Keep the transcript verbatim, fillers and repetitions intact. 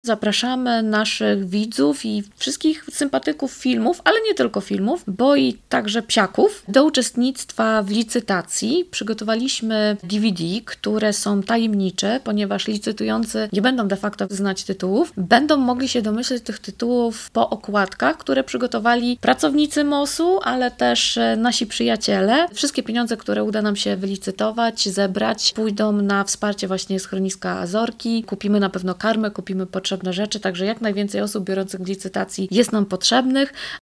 Zapraszamy naszych widzów i wszystkich sympatyków filmów, ale nie tylko filmów, bo i także psiaków, do uczestnictwa w licytacji. Przygotowaliśmy D V D, które są tajemnicze, ponieważ licytujący nie będą de facto znać tytułów. Będą mogli się domyśleć tych tytułów po okładkach, które przygotowali pracownicy mosu, ale też nasi przyjaciele. Wszystkie pieniądze, które uda nam się wylicytować, zebrać, pójdą na wsparcie właśnie schroniska Azorki. Kupimy na pewno karmę, kupimy potrzebne rzeczy, także jak najwięcej osób biorących w licytacji jest nam potrzebnych.